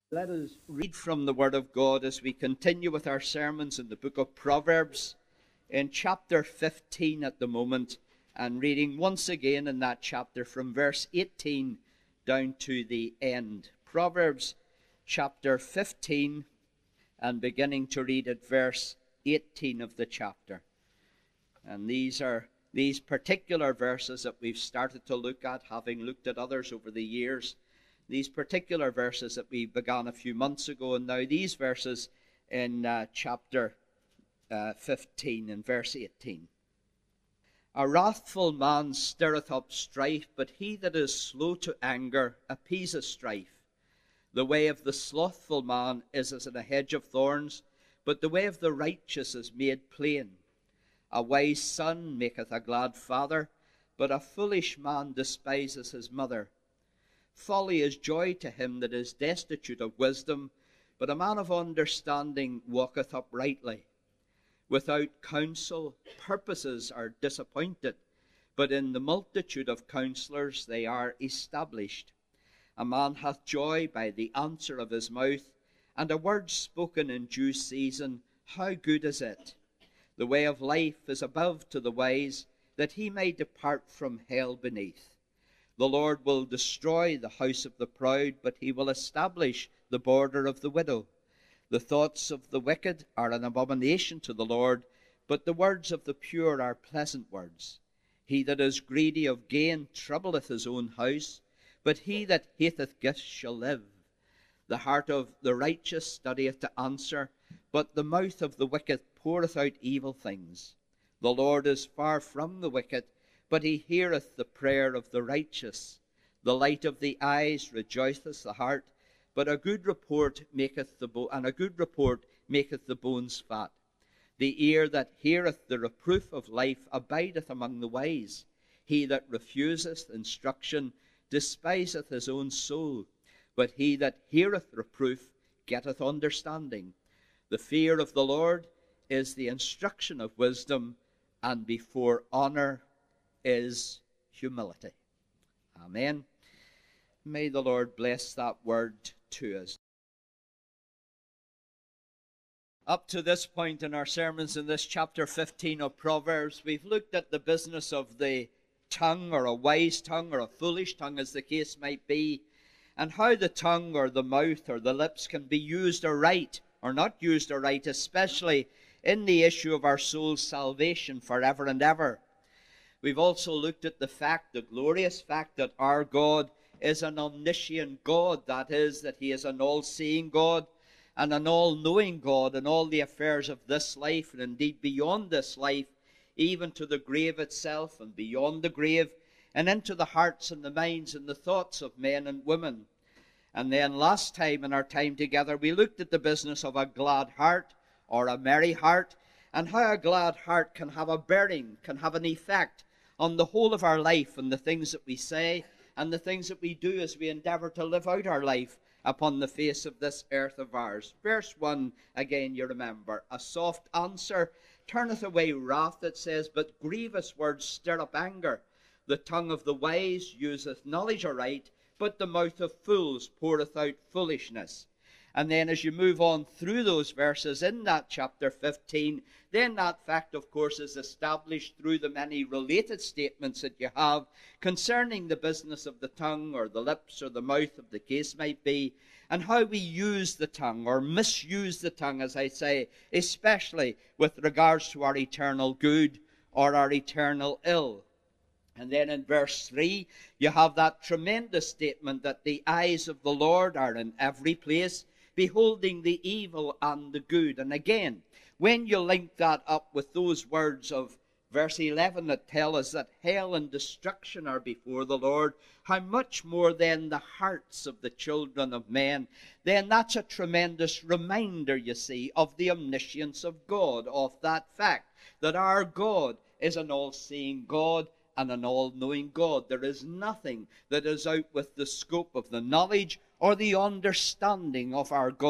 Let us read from the Word of God as we continue with our sermons in the book of Proverbs in chapter 15 at the moment, and reading once again in that chapter from verse 18 down to the end. Proverbs chapter 15 and beginning to read at verse 18 of the chapter. And these are these particular verses that we've started to look at, having looked at others over the years. These particular verses that we began a few months ago, and now these verses in chapter 15 and verse 18. A wrathful man stirreth up strife, but he that is slow to anger appeaseth strife. The way of the slothful man is as in a hedge of thorns, but the way of the righteous is made plain. A wise son maketh a glad father, but a foolish man despises his mother. Folly is joy to him that is destitute of wisdom, but a man of understanding walketh uprightly. Without counsel, purposes are disappointed, but in the multitude of counselors they are established. A man hath joy by the answer of his mouth, and a word spoken in due season, how good is it? The way of life is above to the wise, that he may depart from hell beneath. The Lord will destroy the house of the proud, but he will establish the border of the widow. The thoughts of the wicked are an abomination to the Lord, but the words of the pure are pleasant words. He that is greedy of gain troubleth his own house, but he that hateth gifts shall live. The heart of the righteous studieth to answer, but the mouth of the wicked poureth out evil things. The Lord is far from the wicked, but he heareth the prayer of the righteous. The light of the eyes rejoiceth the heart, but a good report maketh the bones fat. The ear that heareth the reproof of life abideth among the wise. He that refuseth instruction despiseth his own soul, but he that heareth reproof getteth understanding. The fear of the Lord is the instruction of wisdom, and before honor is humility. Amen. May the Lord bless that word to us. Up to this point in our sermons in this chapter 15 of Proverbs, we've looked at the business of the tongue, or a wise tongue, or a foolish tongue, as the case might be, and how the tongue or the mouth or the lips can be used aright or not used aright, especially in the issue of our soul's salvation forever and ever. We've also looked at the glorious fact that our God is an omniscient God. That is, that he is an all-seeing God and an all-knowing God in all the affairs of this life, and indeed beyond this life, even to the grave itself and beyond the grave, and into the hearts and the minds and the thoughts of men and women. And then last time in our time together, we looked at the business of a glad heart or a merry heart, and how a glad heart can have a bearing, can have an effect on the whole of our life, and the things that we say and the things that we do as we endeavor to live out our life upon the face of this earth of ours. Verse 1, again, you remember, a soft answer turneth away wrath, it says, but grievous words stir up anger. The tongue of the wise useth knowledge aright, but the mouth of fools poureth out foolishness. And then as you move on through those verses in that chapter 15, then that fact, of course, is established through the many related statements that you have concerning the business of the tongue or the lips or the mouth, of the case might be, and how we use the tongue or misuse the tongue, as I say, especially with regards to our eternal good or our eternal ill. And then in verse 3, you have that tremendous statement that the eyes of the Lord are in every place, beholding the evil and the good. And again, when you link that up with those words of verse 11 that tell us that hell and destruction are before the Lord, how much more then the hearts of the children of men, then that's a tremendous reminder, you see, of the omniscience of God, of that fact that our God is an all-seeing God and an all-knowing God. There is nothing that is out with the scope of the knowledge or the understanding of our God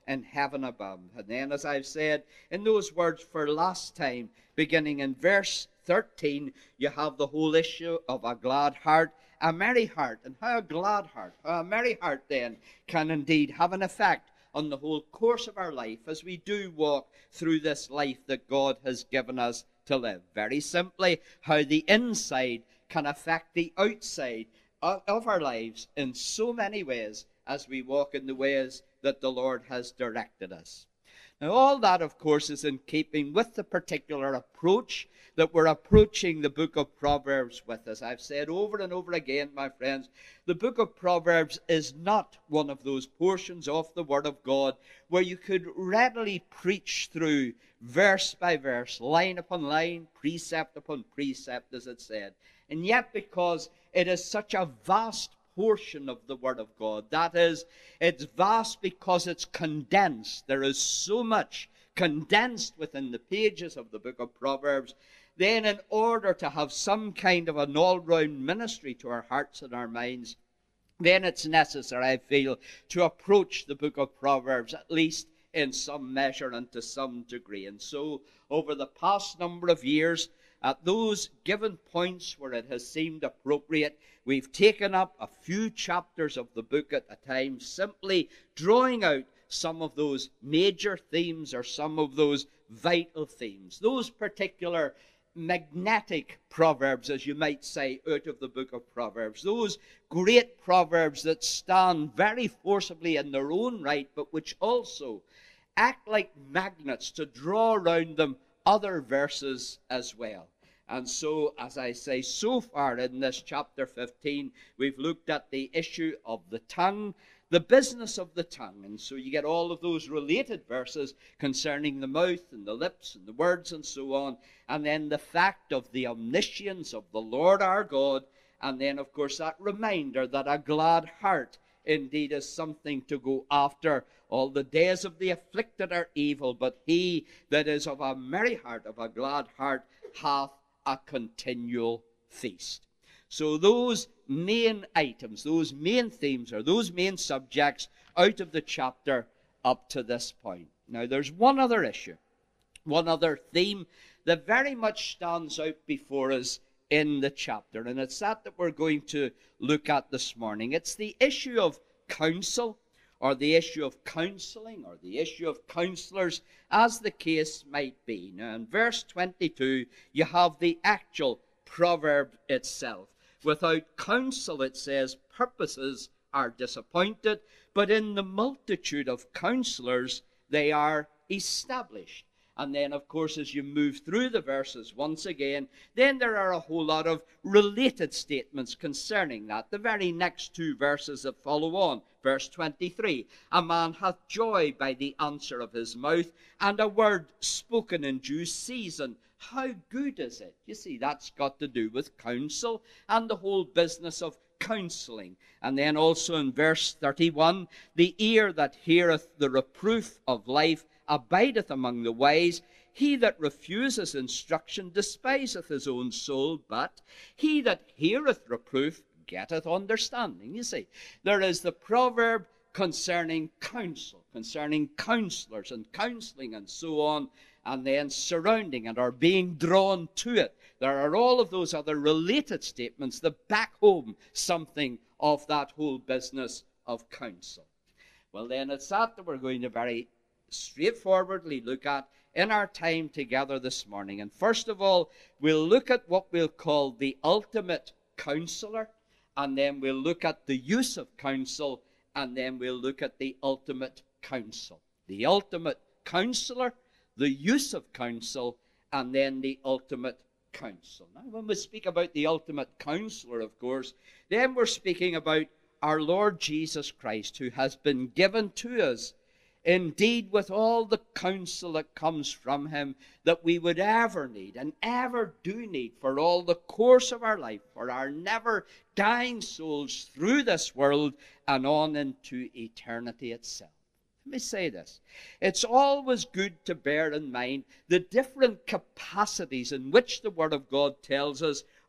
in heaven above. And then, as I've said in those words for last time, beginning in verse 13, you have the whole issue of a glad heart, a merry heart. And how a glad heart, how a merry heart then can indeed have an effect on the whole course of our life as we do walk through this life that God has given us to live. Very simply, how the inside can affect the outside of our lives in so many ways as we walk in the ways that the Lord has directed us. Now, all that, of course, is in keeping with the particular approach that we're approaching the book of Proverbs with. As I've said over and over again, my friends, the book of Proverbs is not one of those portions of the Word of God where you could readily preach through verse by verse, line upon line, precept upon precept, as it said. And yet, because it is such a vast portion of the Word of God, that is, it's vast because it's condensed. There is so much condensed within the pages of the book of Proverbs. Then, in order to have some kind of an all-round ministry to our hearts and our minds, then it's necessary, I feel, to approach the book of Proverbs at least in some measure and to some degree. And so, over the past number of years, at those given points where it has seemed appropriate, we've taken up a few chapters of the book at a time, simply drawing out some of those major themes or some of those vital themes, those particular magnetic proverbs, as you might say, out of the book of Proverbs, those great proverbs that stand very forcibly in their own right, but which also act like magnets to draw around them other verses as well. And so, as I say, so far in this chapter 15, we've looked at the issue of the tongue, the business of the tongue. And so you get all of those related verses concerning the mouth and the lips and the words and so on. And then the fact of the omniscience of the Lord our God. And then, of course, that reminder that a glad heart indeed is something to go after. All the days of the afflicted are evil, but he that is of a merry heart, of a glad heart, hath a continual feast. So those main items, those main themes, or those main subjects out of the chapter up to this point. Now there's one other issue, one other theme that very much stands out before us in the chapter, and it's that we're going to look at this morning. It's the issue of counsel, or the issue of counseling, or the issue of counselors, as the case might be. Now, in verse 22, you have the actual proverb itself. Without counsel, it says, purposes are disappointed, but in the multitude of counselors, they are established. And then, of course, as you move through the verses once again, then there are a whole lot of related statements concerning that. The very next two verses that follow on, verse 23, a man hath joy by the answer of his mouth, and a word spoken in due season. How good is it? You see, that's got to do with counsel and the whole business of counseling. And then also in verse 31, the ear that heareth the reproof of life abideth among the wise. He that refuseth instruction despiseth his own soul, but he that heareth reproof getteth understanding. You see, there is the proverb concerning counsel, concerning counselors and counseling and so on, and then surrounding it or being drawn to it. There are all of those other related statements that back home something of that whole business of counsel. Well, then it's that we're going to very straightforwardly look at in our time together this morning. And first of all, we'll look at what we'll call the ultimate counselor, and then we'll look at the use of counsel, and then we'll look at the ultimate counsel. The ultimate counselor, the use of counsel, and then the ultimate counsel. Now, when we speak about the ultimate counselor, of course, then we're speaking about our Lord Jesus Christ, who has been given to us indeed with all the counsel that comes from him that we would ever need and ever do need for all the course of our life, for our never dying souls through this world and on into eternity itself. Let me say this. It's always good to bear in mind the different capacities in which the Word of God tells us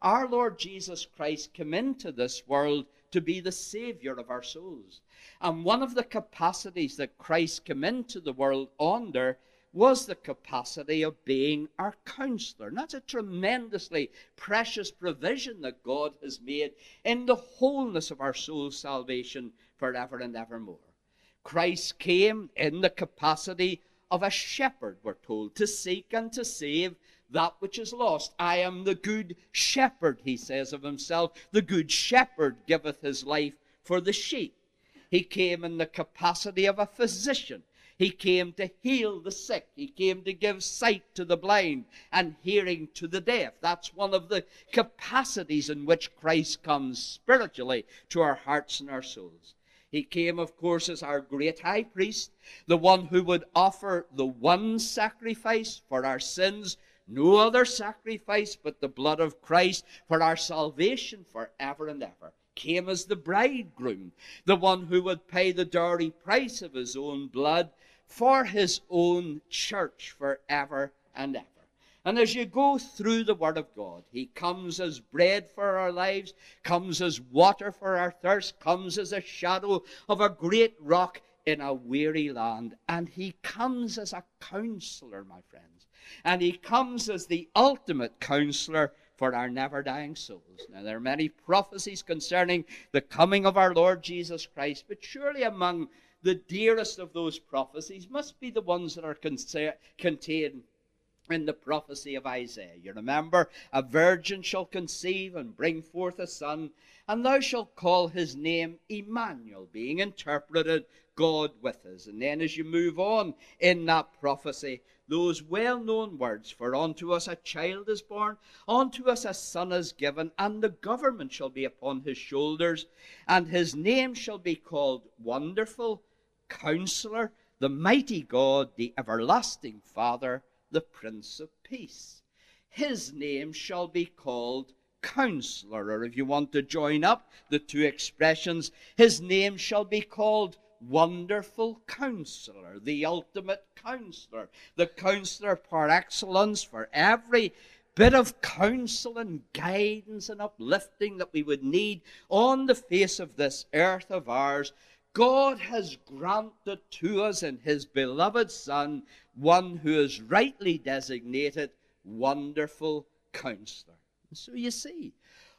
Our Lord Jesus Christ came into this world to be the Savior of our souls. And one of the capacities that Christ came into the world under was the capacity of being our counselor. And that's a tremendously precious provision that God has made in the wholeness of our soul's salvation forever and evermore. Christ came in the capacity of a shepherd, we're told, to seek and to save that which is lost. I am the good shepherd, he says of himself. The good shepherd giveth his life for the sheep. He came in the capacity of a physician. He came to heal the sick. He came to give sight to the blind and hearing to the deaf. That's one of the capacities in which Christ comes spiritually to our hearts and our souls. He came, of course, as our great high priest, the one who would offer the one sacrifice for our sins, no other sacrifice but the blood of Christ for our salvation forever and ever. Came as the bridegroom, the one who would pay the dowry price of his own blood for his own church forever and ever. And as you go through the Word of God, he comes as bread for our lives, comes as water for our thirst, comes as a shadow of a great rock in a weary land. And he comes as a counselor, my friends. And he comes as the ultimate counselor for our never-dying souls. Now, there are many prophecies concerning the coming of our Lord Jesus Christ, but surely among the dearest of those prophecies must be the ones that are contained in the prophecy of Isaiah. You remember, a virgin shall conceive and bring forth a son, and thou shalt call his name Emmanuel, being interpreted God with us. And then as you move on in that prophecy, those well-known words, for unto us a child is born, unto us a son is given, and the government shall be upon his shoulders, and his name shall be called Wonderful, Counselor, the Mighty God, the Everlasting Father, the Prince of Peace. His name shall be called Counselor, or if you want to join up the two expressions, his name shall be called Wonderful Counselor, the ultimate counselor, the counselor par excellence for every bit of counsel and guidance and uplifting that we would need on the face of this earth of ours. God has granted to us in his beloved Son one who is rightly designated Wonderful Counselor. And so you see,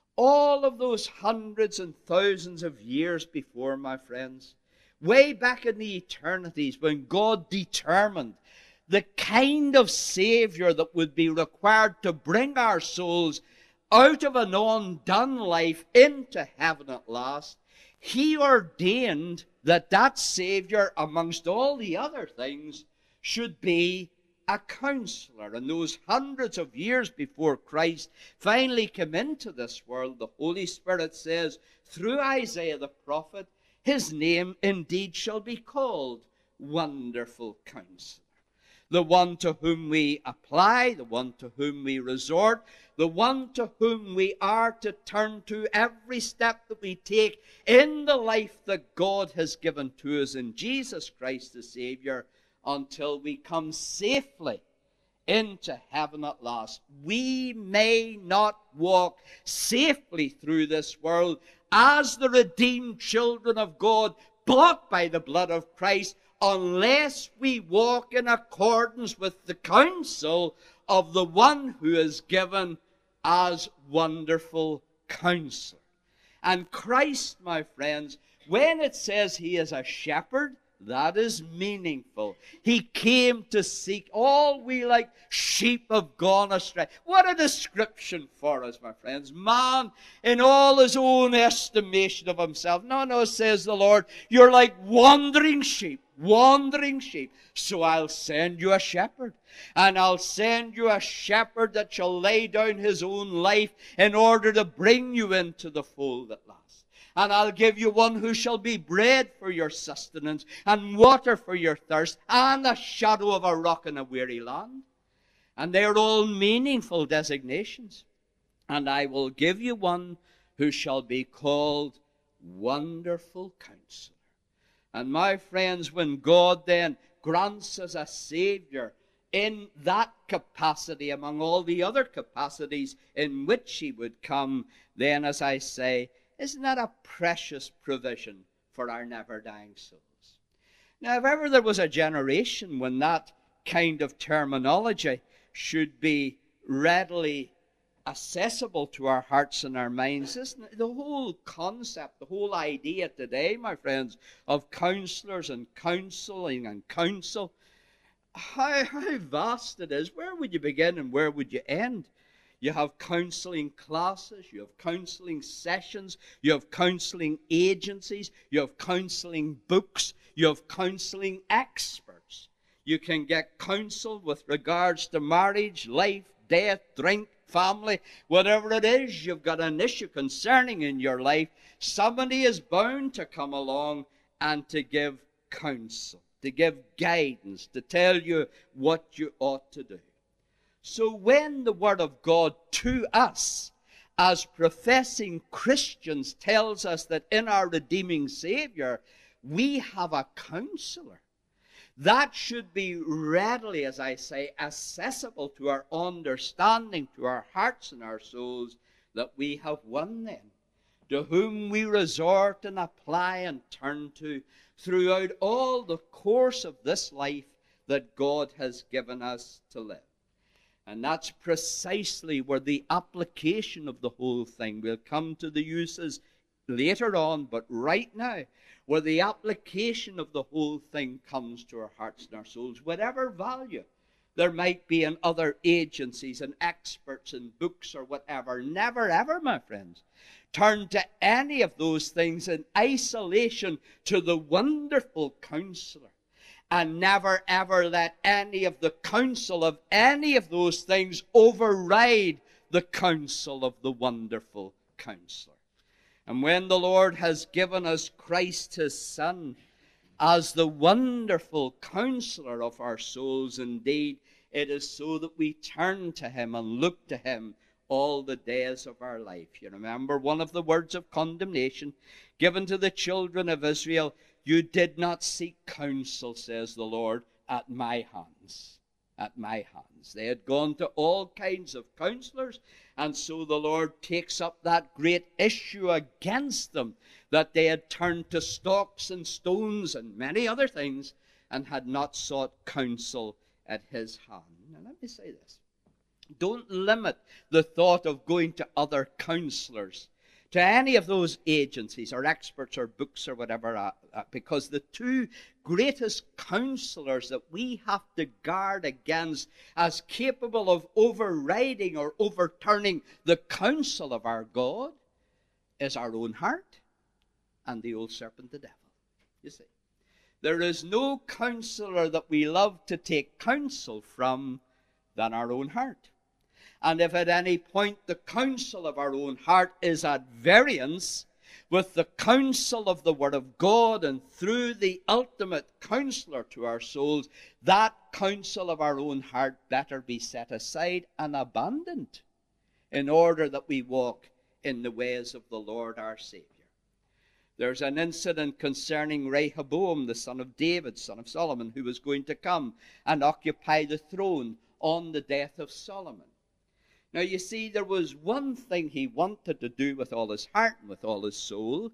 all of those hundreds and thousands of years before, my friends, way back in the eternities when God determined the kind of Savior that would be required to bring our souls out of an undone life into heaven at last, he ordained that that Savior, amongst all the other things, should be a counselor. And those hundreds of years before Christ finally came into this world, the Holy Spirit says, through Isaiah the prophet, his name indeed shall be called Wonderful Counselor. The one to whom we apply, the one to whom we resort, the one to whom we are to turn to every step that we take in the life that God has given to us in Jesus Christ the Savior, until we come safely into heaven at last. We may not walk safely through this world as the redeemed children of God, bought by the blood of Christ, unless we walk in accordance with the counsel of the one who is given as Wonderful Counselor. And Christ, my friends, when it says he is a shepherd, that is meaningful. He came to seek. All we like sheep have gone astray. What a description for us, my friends. Man, in all his own estimation of himself. No, says the Lord, you're like wandering sheep. Wandering sheep. So I'll send you a shepherd. And I'll send you a shepherd that shall lay down his own life in order to bring you into the fold at last. And I'll give you one who shall be bread for your sustenance, and water for your thirst, and a shadow of a rock in a weary land. And they're all meaningful designations. And I will give you one who shall be called Wonderful Counselor. And my friends, when God then grants us a Savior in that capacity among all the other capacities in which he would come, then, as I say, isn't that a precious provision for our never-dying souls? Now, if ever there was a generation when that kind of terminology should be readily accessible to our hearts and our minds, isn't it? The whole concept, the whole idea today, my friends, of counselors and counseling and counsel, how vast it is. Where would you begin and where would you end? You have counseling classes, you have counseling sessions, you have counseling agencies, you have counseling books, you have counseling experts. You can get counsel with regards to marriage, life, death, drink, family, whatever it is you've got an issue concerning in your life. Somebody is bound to come along and to give counsel, to give guidance, to tell you what you ought to do. So when the Word of God to us as professing Christians tells us that in our redeeming Savior we have a counselor, that should be readily, as I say, accessible to our understanding, to our hearts and our souls, that we have one then, to whom we resort and apply and turn to throughout all the course of this life that God has given us to live. And that's precisely where the application of the whole thing, we'll come to the uses later on, but right now, where the application of the whole thing comes to our hearts and our souls, whatever value there might be in other agencies and experts and books or whatever, never ever, my friends, turn to any of those things in isolation to the wonderful counselor. And never ever let any of the counsel of any of those things override the counsel of the wonderful counselor. And when the Lord has given us Christ his Son as the wonderful counselor of our souls, indeed, it is so that we turn to him and look to him all the days of our life. You remember one of the words of condemnation given to the children of Israel: you did not seek counsel, says the Lord, at my hands. At my hands. They had gone to all kinds of counselors, and so the Lord takes up that great issue against them, that they had turned to stocks and stones and many other things, and had not sought counsel at his hand. Now let me say this. Don't limit the thought of going to other counselors, to any of those agencies or experts or books or whatever, because the two greatest counselors that we have to guard against as capable of overriding or overturning the counsel of our God is our own heart and the old serpent, the devil. You see, there is no counselor that we love to take counsel from than our own heart. And if at any point the counsel of our own heart is at variance with the counsel of the Word of God, and through the ultimate counselor to our souls, that counsel of our own heart better be set aside and abandoned in order that we walk in the ways of the Lord our Savior. There's an incident concerning Rehoboam, the son of David, son of Solomon, who was going to come and occupy the throne on the death of Solomon. Now, you see, there was one thing he wanted to do with all his heart and with all his soul.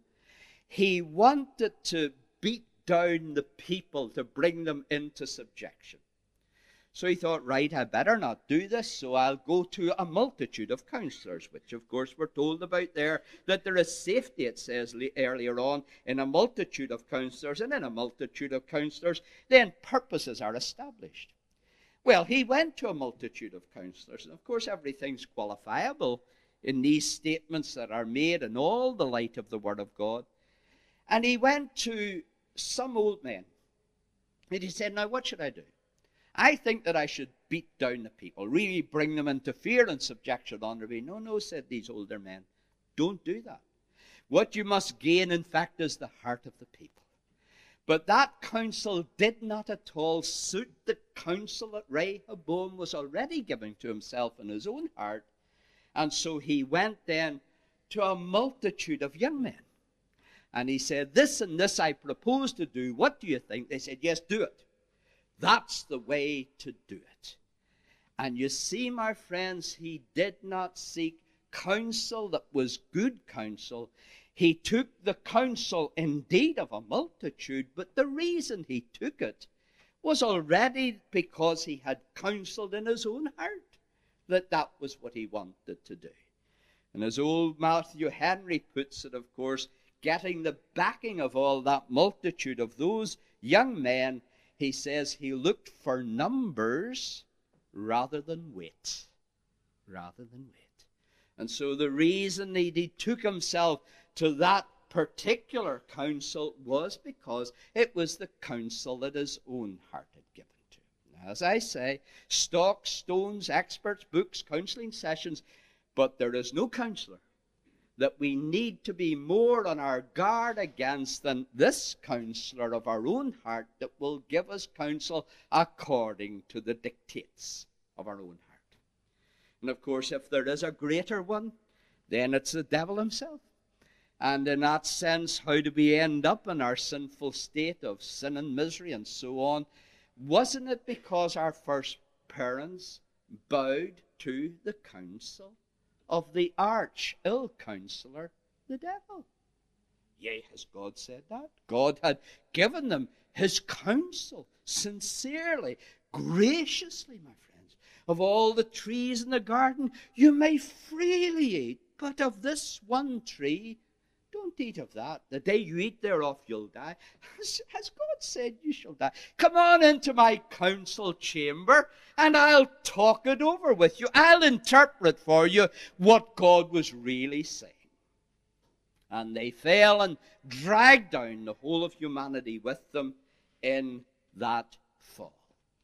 He wanted to beat down the people, to bring them into subjection. So he thought, right, I better not do this, so I'll go to a multitude of counselors, which, of course, we're told about there, that there is safety, it says earlier on, in a multitude of counselors, and in a multitude of counselors, then purposes are established. Well, he went to a multitude of counselors, and of course everything's qualifiable in these statements that are made in all the light of the Word of God. And he went to some old men, and he said, now what should I do? I think that I should beat down the people, really bring them into fear and subjection under me. No, said these older men, don't do that. What you must gain, in fact, is the heart of the people. But that counsel did not at all suit the counsel that Rehoboam was already giving to himself in his own heart. And so he went then to a multitude of young men. And he said, this and this I propose to do. What do you think? They said, yes, do it. That's the way to do it. And you see, my friends, he did not seek counsel that was good counsel. He took the counsel indeed of a multitude, but the reason he took it was already because he had counseled in his own heart that was what he wanted to do. And as old Matthew Henry puts it, of course, getting the backing of all that multitude of those young men, he says he looked for numbers rather than weight. Rather than weight. And so the reason he took himself to that particular counsel was because it was the counsel that his own heart had given to him. Now, as I say, stocks, stones, experts, books, counseling sessions, but there is no counselor that we need to be more on our guard against than this counselor of our own heart that will give us counsel according to the dictates of our own heart. And of course, if there is a greater one, then it's the devil himself. And in that sense, how do we end up in our sinful state of sin and misery and so on? Wasn't it because our first parents bowed to the counsel of the arch ill counselor, the devil? Yea, has God said that? God had given them his counsel sincerely, graciously, my friends. Of all the trees in the garden you may freely eat, but of this one tree don't eat of that. The day you eat thereof, you'll die. Has God said you shall die? Come on into my council chamber, and I'll talk it over with you. I'll interpret for you what God was really saying. And they fell and dragged down the whole of humanity with them in that fall.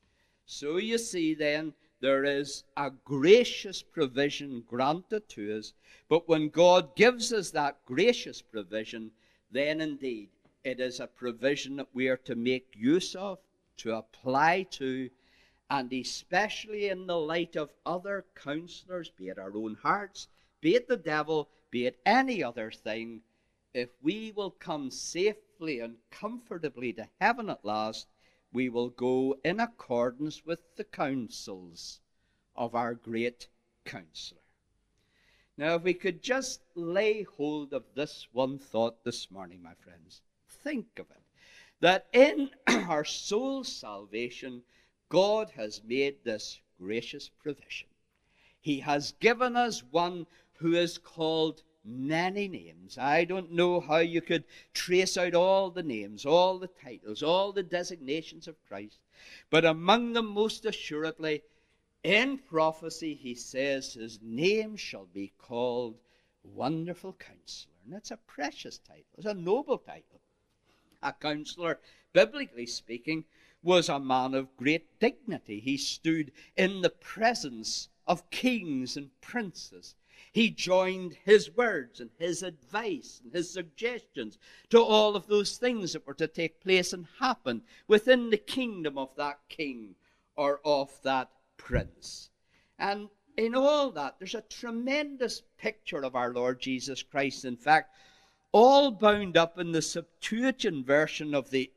So you see then, there is a gracious provision granted to us. But when God gives us that gracious provision, then indeed it is a provision that we are to make use of, to apply to, and especially in the light of other counselors, be it our own hearts, be it the devil, be it any other thing. If we will come safely and comfortably to heaven at last, we will go in accordance with the counsels of our great counselor. Now, if we could just lay hold of this one thought this morning, my friends, think of it, that in our soul's salvation, God has made this gracious provision. He has given us one who is called many names. I don't know how you could trace out all the names, all the titles, all the designations of Christ. But among them, most assuredly, in prophecy, he says his name shall be called Wonderful Counselor. And that's a precious title. It's a noble title. A counselor, biblically speaking, was a man of great dignity. He stood in the presence of kings and princes. He joined his words and his advice and his suggestions to all of those things that were to take place and happen within the kingdom of that king or of that prince. And in all that, there's a tremendous picture of our Lord Jesus Christ. In fact, all bound up in the Septuagint version of the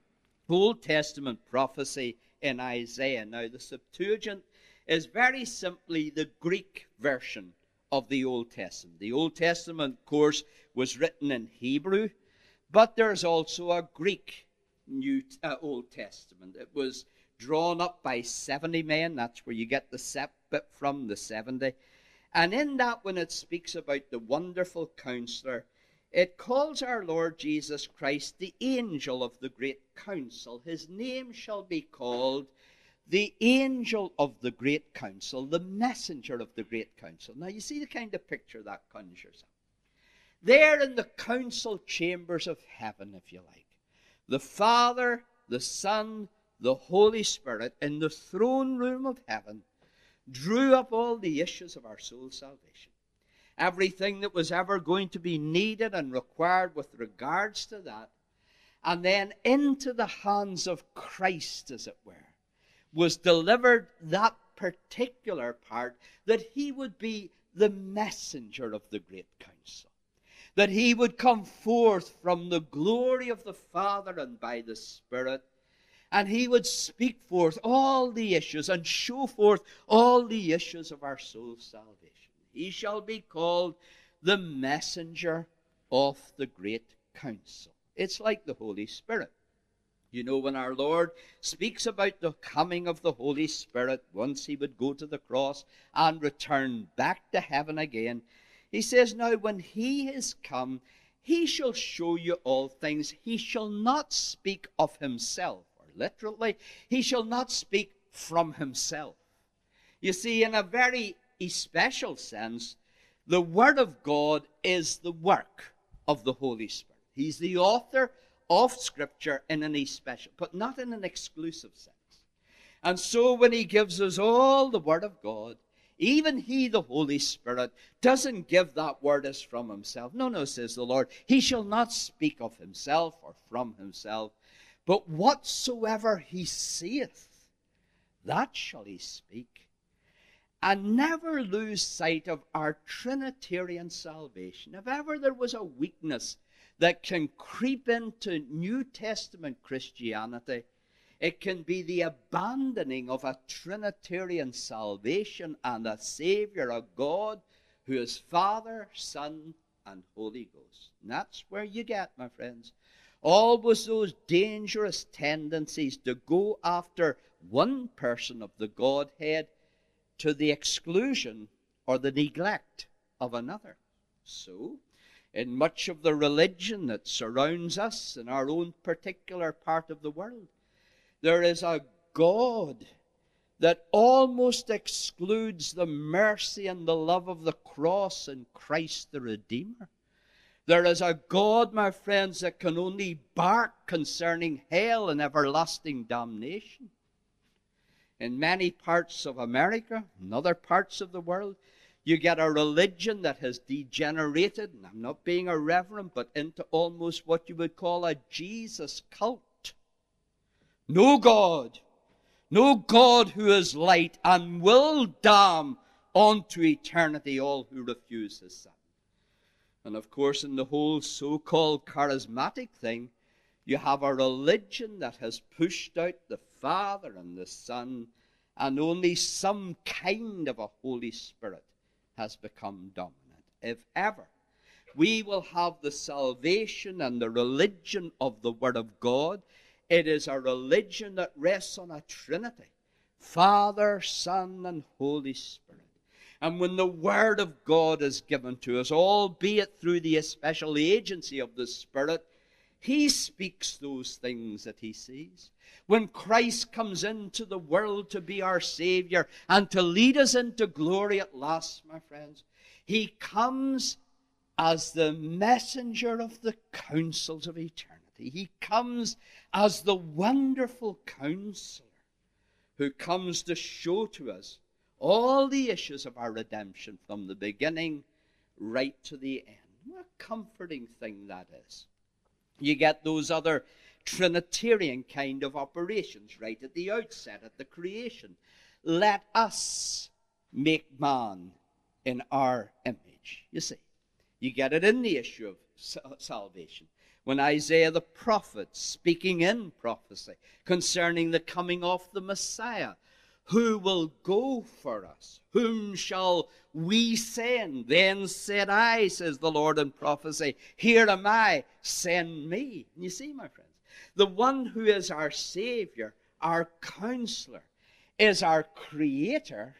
Old Testament prophecy in Isaiah. Now, the Septuagint is very simply the Greek version of the Old Testament. The Old Testament, of course, was written in Hebrew, but there's also a Greek Old Testament. It was drawn up by 70 men. That's where you get the sept bit from, the 70. And in that, when it speaks about the wonderful counselor, it calls our Lord Jesus Christ the angel of the great counsel. His name shall be called the angel of the great counsel, the messenger of the great counsel. Now, you see the kind of picture that conjures up. There in the council chambers of heaven, if you like, the Father, the Son, the Holy Spirit, in the throne room of heaven, drew up all the issues of our soul's salvation. Everything that was ever going to be needed and required with regards to that. And then into the hands of Christ, as it were, was delivered that particular part, that he would be the messenger of the great counsel. That he would come forth from the glory of the Father and by the Spirit, And he would speak forth all the issues and show forth all the issues of our soul's salvation. He shall be called the messenger of the great counsel. It's like the Holy Spirit. You know, when our Lord speaks about the coming of the Holy Spirit, once he would go to the cross and return back to heaven again, he says, now when he is come, he shall show you all things. He shall not speak of himself. Or literally, he shall not speak from himself. You see, in a very special sense, the Word of God is the work of the Holy Spirit. He's the author of Scripture in an special, but not in an exclusive sense. And so when he gives us all the Word of God, even he, the Holy Spirit, doesn't give that word as from himself. No, says the Lord, he shall not speak of himself or from himself, but whatsoever he seeth, that shall he speak. And never lose sight of our Trinitarian salvation. If ever there was a weakness that can creep into New Testament Christianity, it can be the abandoning of a Trinitarian salvation and a Savior, a God who is Father, Son, and Holy Ghost. And that's where you get, my friends, always those dangerous tendencies to go after one person of the Godhead to the exclusion or the neglect of another. So, in much of the religion that surrounds us in our own particular part of the world, there is a God that almost excludes the mercy and the love of the cross in Christ the Redeemer. There is a God, my friends, that can only bark concerning hell and everlasting damnation. In many parts of America and other parts of the world, you get a religion that has degenerated, and I'm not being irreverent, but into almost what you would call a Jesus cult. No God who is light and will damn unto eternity all who refuse his Son. And of course, in the whole so-called charismatic thing, you have a religion that has pushed out the Father and the Son, and only some kind of a Holy Spirit has become dominant. If ever we will have the salvation and the religion of the Word of God, it is a religion that rests on a Trinity, Father, Son, and Holy Spirit. And when the Word of God is given to us, albeit through the special agency of the Spirit, he speaks those things that he sees. When Christ comes into the world to be our Savior and to lead us into glory at last, my friends, he comes as the messenger of the counsels of eternity. He comes as the wonderful counselor who comes to show to us all the issues of our redemption from the beginning right to the end. What a comforting thing that is. You get those other Trinitarian kind of operations right at the outset, at the creation. Let us make man in our image. You see, you get it in the issue of salvation. When Isaiah the prophet, speaking in prophecy concerning the coming of the Messiah, who will go for us? Whom shall we send? Then said I, says the Lord in prophecy, here am I, send me. And you see, my friends, the one who is our Savior, our counselor, is our Creator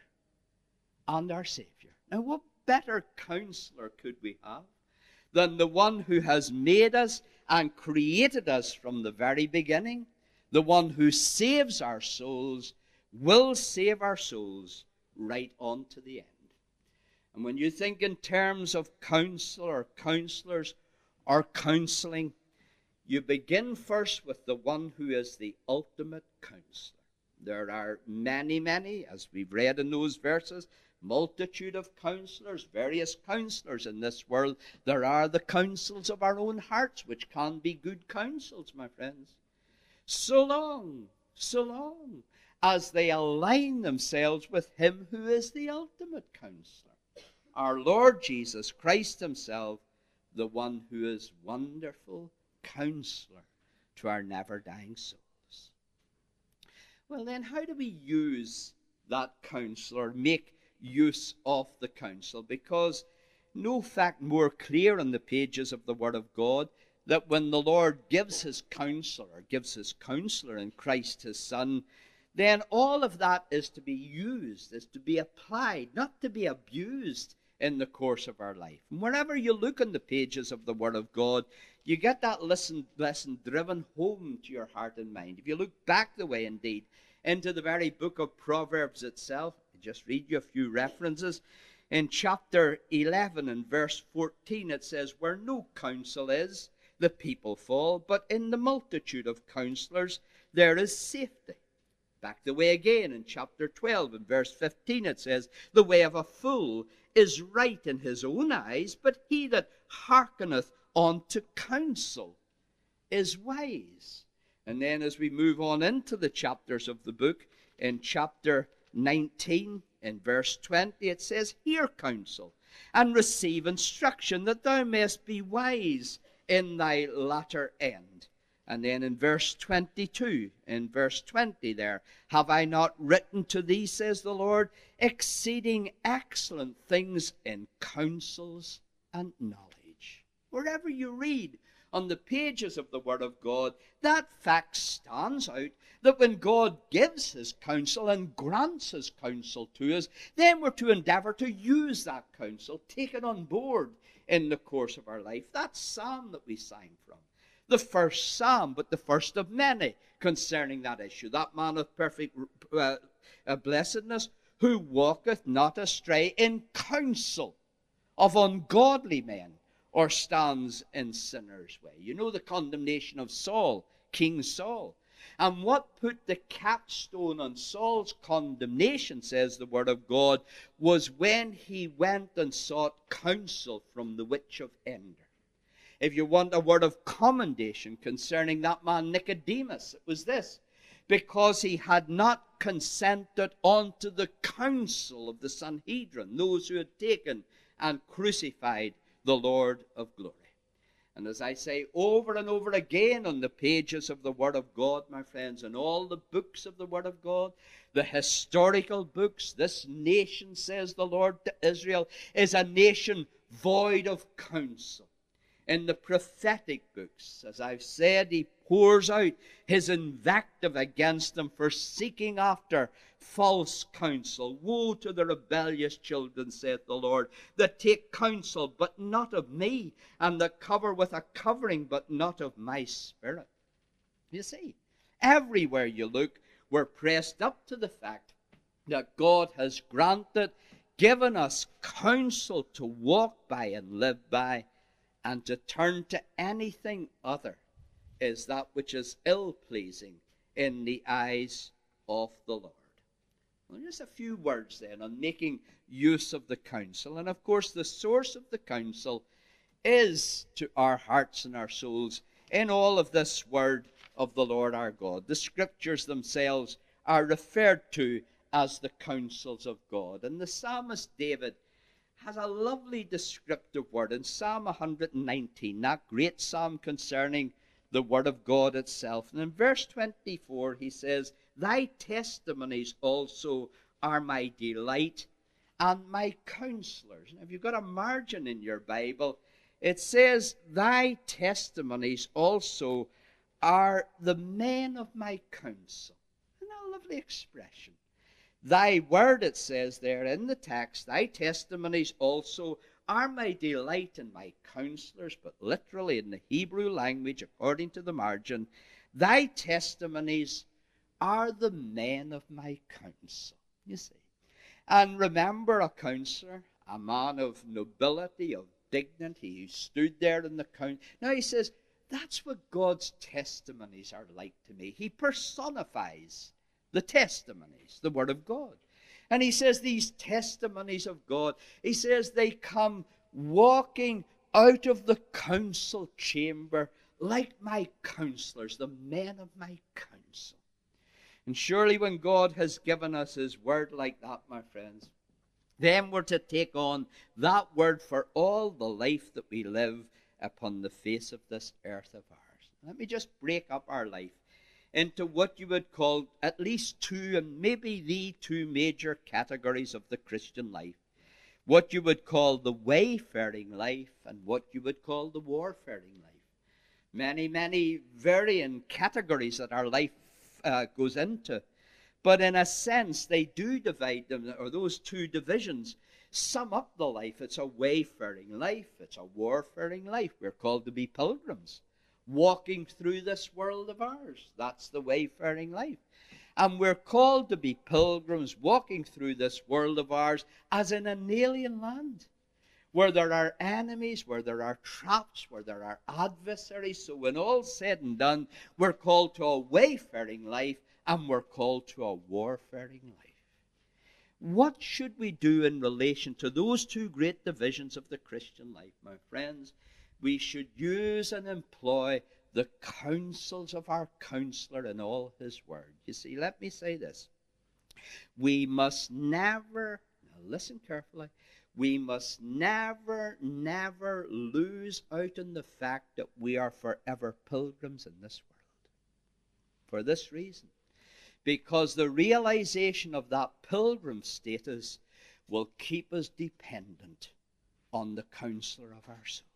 and our Savior. Now, what better counselor could we have than the one who has made us and created us from the very beginning, the one who saves our souls, will save our souls right on to the end. And when you think in terms of counsel or counselors or counseling, you begin first with the one who is the ultimate counselor. There are many, as we've read in those verses, multitude of counselors, various counselors in this world. There are the counsels of our own hearts, which can be good counsels, my friends. So long as they align themselves with him who is the ultimate counselor, our Lord Jesus Christ himself, the one who is wonderful counselor to our never-dying souls. Well, then, how do we use that counsel, or make use of the counsel? Because no fact more clear on the pages of the Word of God that when the Lord gives his counsel, or gives his counselor in Christ his Son, then all of that is to be used, is to be applied, not to be abused in the course of our life. And wherever you look in the pages of the Word of God, you get that lesson driven home to your heart and mind. If you look back the way, indeed, into the very book of Proverbs itself, I'll just read you a few references. In chapter 11 and verse 14, it says, "Where no counsel is, the people fall, but in the multitude of counselors there is safety." Back the way again in chapter 12 and verse 15, it says, "The way of a fool is right in his own eyes, but he that hearkeneth unto counsel is wise." And then as we move on into the chapters of the book, in chapter 19, in verse 20, it says, "Hear counsel, and receive instruction, that thou mayest be wise in thy latter end." And then in verse 22, in verse 20 there, "Have I not written to thee, says the Lord, exceeding excellent things in counsels and knowledge?" Wherever you read on the pages of the Word of God, that fact stands out, that when God gives his counsel and grants his counsel to us, then we're to endeavor to use that counsel, take it on board in the course of our life. That psalm that we sang from, the first psalm, but the first of many concerning that issue, that man of perfect blessedness, who walketh not astray in counsel of ungodly men, or stands in sinners' way. You know the condemnation of Saul, King Saul. And what put the capstone on Saul's condemnation, says the Word of God, was when he went and sought counsel from the witch of Endor. If you want a word of commendation concerning that man Nicodemus, it was this: because he had not consented unto the counsel of the Sanhedrin, those who had taken and crucified the Lord of glory. And as I say over and over again on the pages of the Word of God, my friends, in all the books of the Word of God, the historical books, this nation, says the Lord to Israel, is a nation void of counsel. In the prophetic books, as I've said, he pours out his invective against them for seeking after false counsel. "Woe to the rebellious children, saith the Lord, that take counsel, but not of me, and that cover with a covering, but not of my Spirit." You see, everywhere you look, we're pressed up to the fact that God has given us counsel to walk by and live by, and to turn to anything other is that which is ill-pleasing in the eyes of the Lord. Well, just a few words then on making use of the counsel. And of course, the source of the counsel is to our hearts and our souls in all of this word of the Lord our God. The scriptures themselves are referred to as the counsels of God. And the psalmist David has a lovely descriptive word in Psalm 119, that great psalm concerning the Word of God itself. And in verse 24 he says, "Thy testimonies also are my delight and my counselors." Now, if you've got a margin in your Bible, it says, "Thy testimonies also are the men of my counsel." Isn't that a lovely expression? Thy word, it says there in the text, thy testimonies also are my delight and my counselors, but literally in the Hebrew language, according to the margin, thy testimonies are the men of my counsel. You see. And remember, a counselor, a man of nobility, of dignity, who stood there in the council. Now he says, that's what God's testimonies are like to me. He personifies the testimonies, the Word of God. And he says these testimonies of God, he says they come walking out of the council chamber like my counselors, the men of my counsel. And surely when God has given us his word like that, my friends, then we're to take on that word for all the life that we live upon the face of this earth of ours. Let me just break up our life into what you would call at least two, and maybe the two major categories of the Christian life. What you would call the wayfaring life and what you would call the warfaring life. Many varying categories that our life goes into. But in a sense, they do divide them, or those two divisions sum up the life. It's a wayfaring life. It's a warfaring life. We're called to be pilgrims, walking through this world of ours. That's the wayfaring life. And we're called to be pilgrims walking through this world of ours as in an alien land, where there are enemies, where there are traps, where there are adversaries. So when all's said and done, we're called to a wayfaring life and we're called to a warfaring life. What should we do in relation to those two great divisions of the Christian life, my friends? We should use and employ the counsels of our counselor in all his word. You see, let me say this. We must never, now listen carefully, we must never lose out on the fact that we are forever pilgrims in this world. For this reason, because the realization of that pilgrim status will keep us dependent on the counselor of our souls.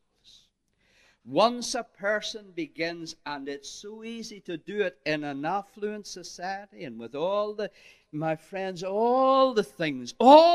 Once a person begins, and it's so easy to do it in an affluent society and with all the, my friends, all the things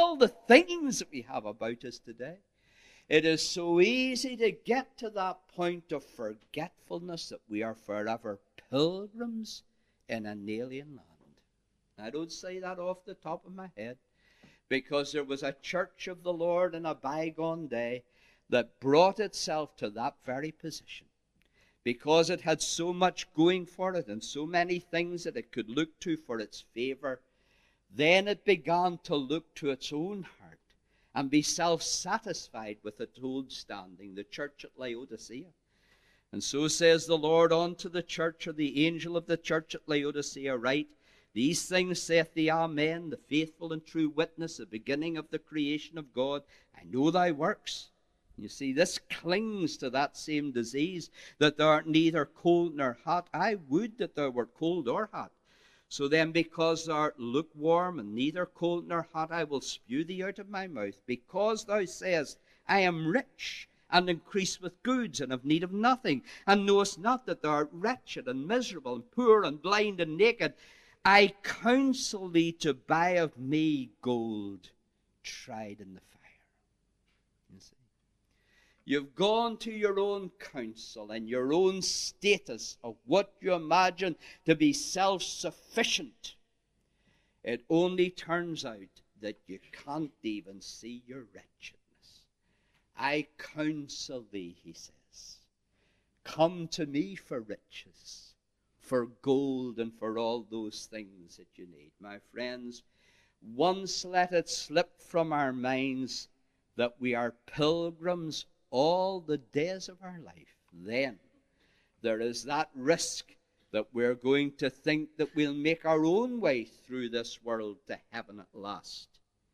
that we have about us today, it is so easy to get to that point of forgetfulness that we are forever pilgrims in an alien land. I don't say that off the top of my head, because there was a church of the Lord in a bygone day that brought itself to that very position, because it had so much going for it and so many things that it could look to for its favor. Then it began to look to its own heart and be self-satisfied with its own standing, the church at Laodicea. And so says the Lord unto the church, or the angel of the church at Laodicea, write, these things saith the Amen, the faithful and true witness, the beginning of the creation of God. I know thy works. You see, this clings to that same disease, that thou art neither cold nor hot. I would that thou wert cold or hot. So then, because thou art lukewarm and neither cold nor hot, I will spew thee out of my mouth. Because thou sayest, I am rich, and increase with goods, and have need of nothing, and knowest not that thou art wretched, and miserable, and poor, and blind, and naked. I counsel thee to buy of me gold tried in the fire. You see, you've gone to your own counsel and your own status of what you imagine to be self-sufficient. It only turns out that you can't even see your wretchedness. I counsel thee, he says, come to me for riches, for gold, and for all those things that you need. My friends, once let it slip from our minds that we are pilgrims all the days of our life, then there is that risk that we're going to think that we'll make our own way through this world to heaven at last.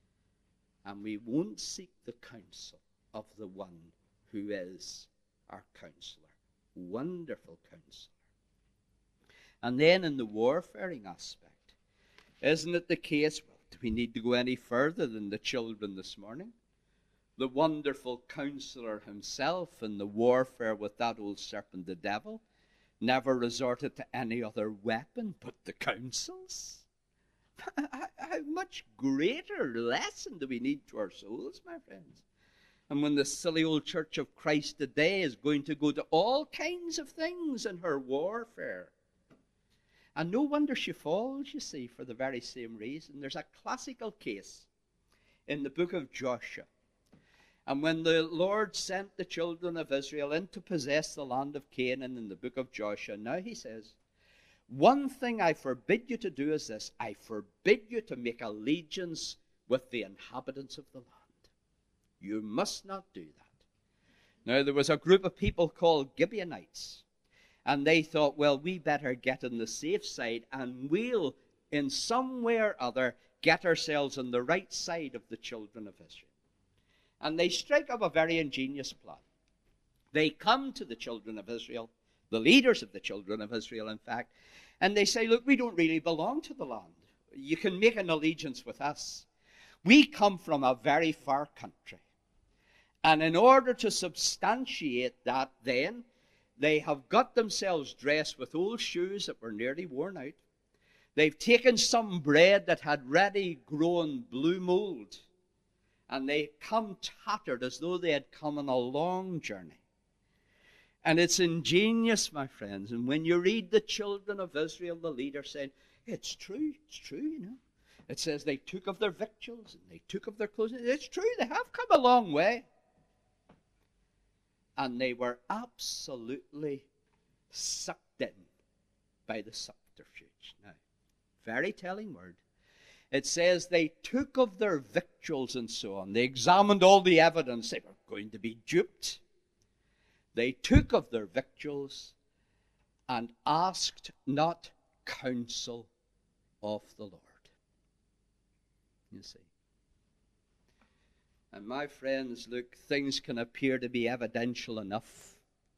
And we won't seek the counsel of the one who is our counselor. Wonderful counselor. And then in the warfaring aspect, isn't it the case, well, do we need to go any further than the children this morning? The wonderful counselor himself in the warfare with that old serpent, the devil, never resorted to any other weapon but the counsels. How much greater lesson do we need to our souls, my friends? And when the silly old Church of Christ today is going to go to all kinds of things in her warfare. And no wonder she falls, you see, for the very same reason. There's a classical case in the book of Joshua. And when the Lord sent the children of Israel in to possess the land of Canaan in the book of Joshua, now he says, one thing I forbid you to do is this: I forbid you to make allegiance with the inhabitants of the land. You must not do that. Now, there was a group of people called Gibeonites, and they thought, well, we better get on the safe side, and we'll, in some way or other, get ourselves on the right side of the children of Israel. And they strike up a very ingenious plan. They come to the children of Israel, the leaders of the children of Israel, in fact, and they say, look, we don't really belong to the land. You can make an allegiance with us. We come from a very far country. And in order to substantiate that then, they have got themselves dressed with old shoes that were nearly worn out. They've taken some bread that had ready grown blue mold, and they come tattered as though they had come on a long journey. And it's ingenious, my friends. And when you read the children of Israel, the leader saying, it's true, you know. It says they took of their victuals and they took of their clothes. It's true, they have come a long way. And they were absolutely sucked in by the subterfuge. Now, very telling word. It says they took of their victuals and so on. They examined all the evidence. They were going to be duped. They took of their victuals and asked not counsel of the Lord. You see. And my friends, look, things can appear to be evidential enough.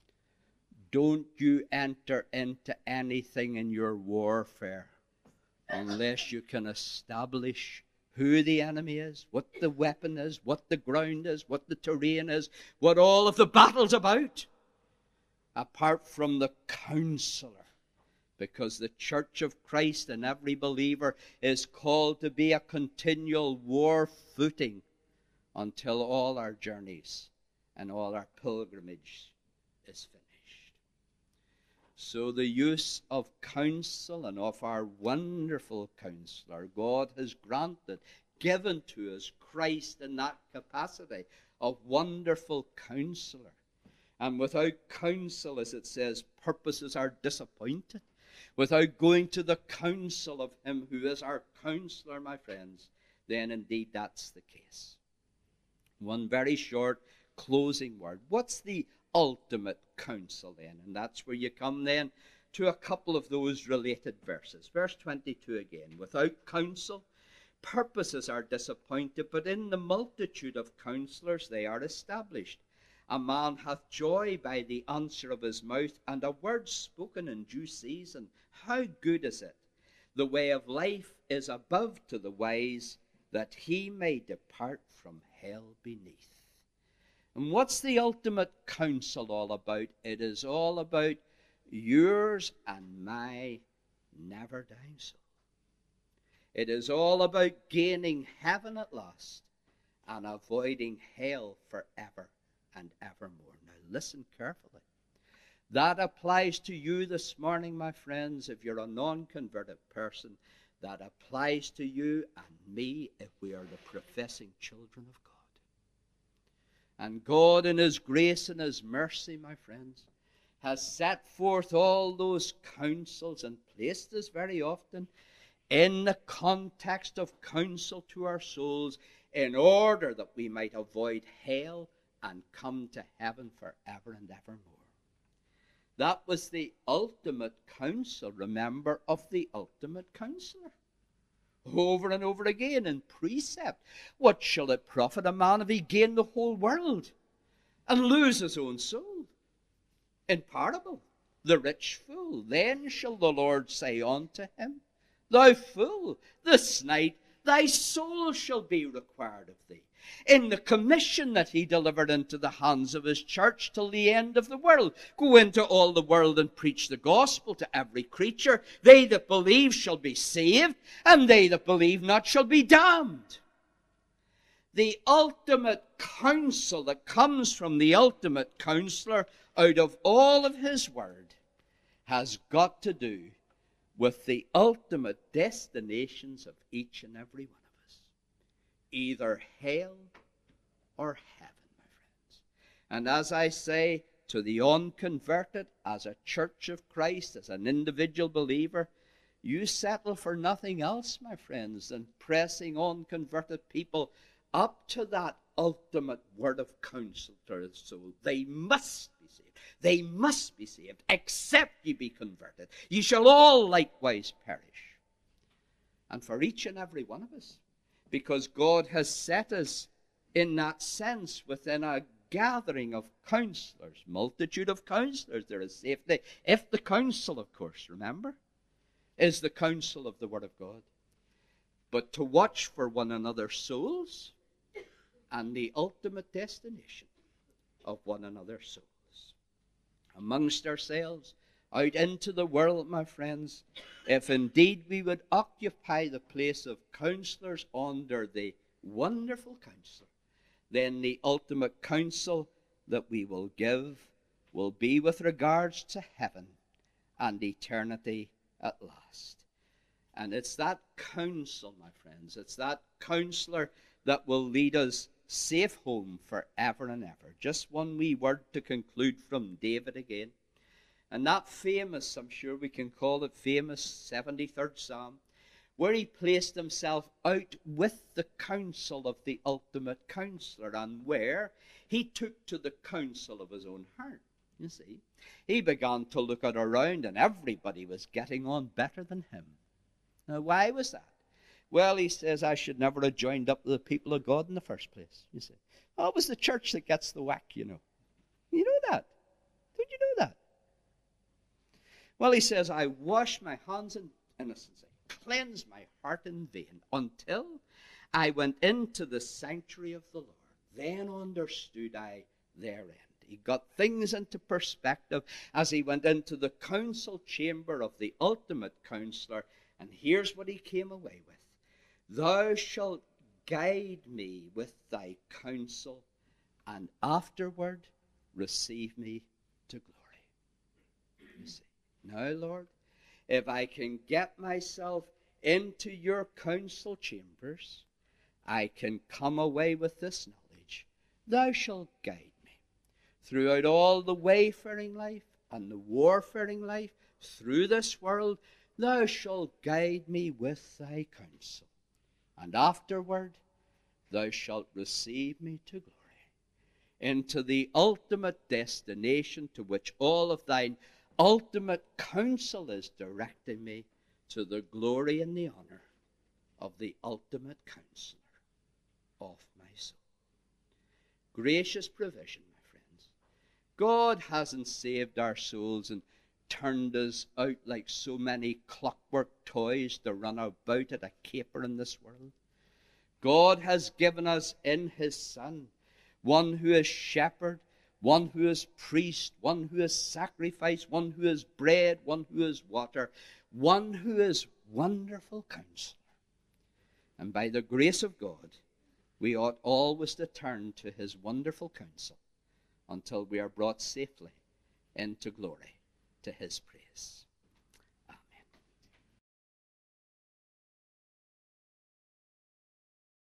Don't you enter into anything in your warfare unless you can establish who the enemy is, what the weapon is, what the ground is, what the terrain is, what all of the battle's about, apart from the counselor. Because the Church of Christ and every believer is called to be a continual war footing until all our journeys and all our pilgrimage is finished. So the use of counsel and of our wonderful counselor, God has granted, given to us Christ in that capacity of wonderful counselor. And without counsel, as it says, purposes are disappointed. Without going to the counsel of him who is our counselor, my friends, then indeed that's the case. One very short closing word. What's the ultimate counsel then? And that's where you come then to a couple of those related verses. Verse 22 again. Without counsel, purposes are disappointed, but in the multitude of counselors they are established. A man hath joy by the answer of his mouth, and a word spoken in due season. How good is it? The way of life is above to the wise, that he may depart from hell beneath. And what's the ultimate counsel all about? It is all about yours and my never dying soul. It is all about gaining heaven at last and avoiding hell forever and evermore. Now listen carefully. That applies to you this morning, my friends, if you're a non-converted person. That applies to you and me if we are the professing children of God. And God in his grace and his mercy, my friends, has set forth all those counsels and placed us very often in the context of counsel to our souls in order that we might avoid hell and come to heaven forever and evermore. That was the ultimate counsel, remember, of the ultimate counselor. Over and over again in precept. What shall it profit a man if he gain the whole world and lose his own soul? In parable, the rich fool. Then shall the Lord say unto him, Thou fool, this night thy soul shall be required of thee. In the commission that he delivered into the hands of his church till the end of the world. Go into all the world and preach the gospel to every creature. They that believe shall be saved, and they that believe not shall be damned. The ultimate counsel that comes from the ultimate counselor out of all of his word has got to do with the ultimate destinations of each and every one of us. Either hell or heaven, my friends. And as I say, to the unconverted, as a church of Christ, as an individual believer, you settle for nothing else, my friends, than pressing unconverted people up to that ultimate word of counsel to their soul. They must be saved. They must be saved, except ye be converted. Ye shall all likewise perish. And for each and every one of us, because God has set us in that sense within a gathering of counselors, multitude of counselors. There is safety if the counsel, of course, remember, is the counsel of the Word of God. But to watch for one another's souls and the ultimate destination of one another's souls. Amongst ourselves, out into the world, my friends, if indeed we would occupy the place of counselors under the wonderful counselor, then the ultimate counsel that we will give will be with regards to heaven and eternity at last. And it's that counsel, my friends, it's that counselor that will lead us safe home forever and ever. Just one wee word to conclude from David again. And that famous, I'm sure we can call it famous 73rd Psalm, where he placed himself out with the counsel of the ultimate counselor, and where he took to the counsel of his own heart. You see, he began to look at around, and everybody was getting on better than him. Now, why was that? Well, he says, I should never have joined up with the people of God in the first place. You see, oh, it was the church that gets the whack, you know. You know that? Did you know that? Well, he says, I wash my hands in innocency, cleanse my heart in vain, until I went into the sanctuary of the Lord. Then understood I their end. He got things into perspective as he went into the council chamber of the ultimate counselor. And here's what he came away with. Thou shalt guide me with thy counsel, and afterward receive me to glory. You see, now, Lord, if I can get myself into your council chambers, I can come away with this knowledge. Thou shalt guide me throughout all the wayfaring life and the warfaring life through this world. Thou shalt guide me with thy counsel, and afterward thou shalt receive me to glory, into the ultimate destination to which all of thine ultimate counsel is directing me, to the glory and the honor of the ultimate counselor of my soul. Gracious provision, my friends. God hasn't saved our souls and turned us out like so many clockwork toys to run about at a caper in this world. God has given us in his Son one who is shepherd, one who is priest, one who is sacrifice, one who is bread, one who is water, one who is wonderful counselor. And by the grace of God, we ought always to turn to his wonderful counsel until we are brought safely into glory to his praise.